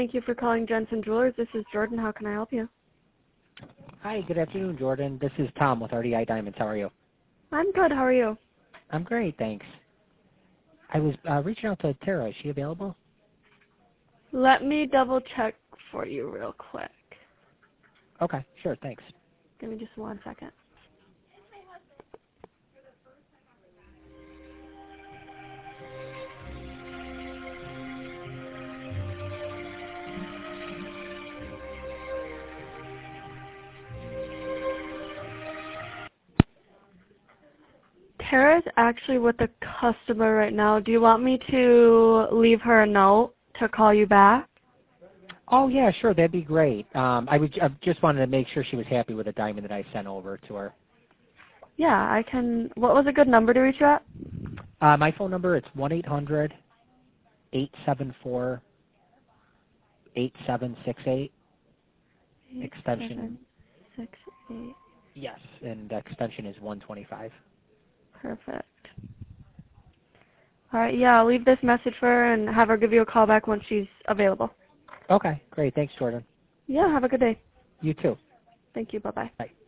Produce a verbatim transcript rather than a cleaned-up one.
Thank you for calling Jensen Jewelers. This is Jordan. How can I help you? Hi, good afternoon, Jordan. This is Tom with R D I Diamonds. How are you? I'm good. How are you? I'm great, thanks. I was uh, reaching out to Tara. Is she available? Let me double check for you real quick. Okay, sure, thanks. Give me just one second. Tara's actually with the customer right now. Do you want me to leave her a note to call you back? Oh, yeah, sure, that'd be great. Um, I, would, I just wanted to make sure she was happy with the diamond that I sent over to her. Yeah, I can. What was a good number to reach you at? Uh, my phone number, it's one eight hundred, eight seven four, eight seven six eight. Eight, Extension, seven, six, eight. yes, and the extension is one twenty-five. Perfect. All right, yeah, I'll leave this message for her and have her give you a call back once she's available. Okay, great. Thanks, Jordan. Yeah, have a good day. You too. Thank you. Bye-bye. Bye.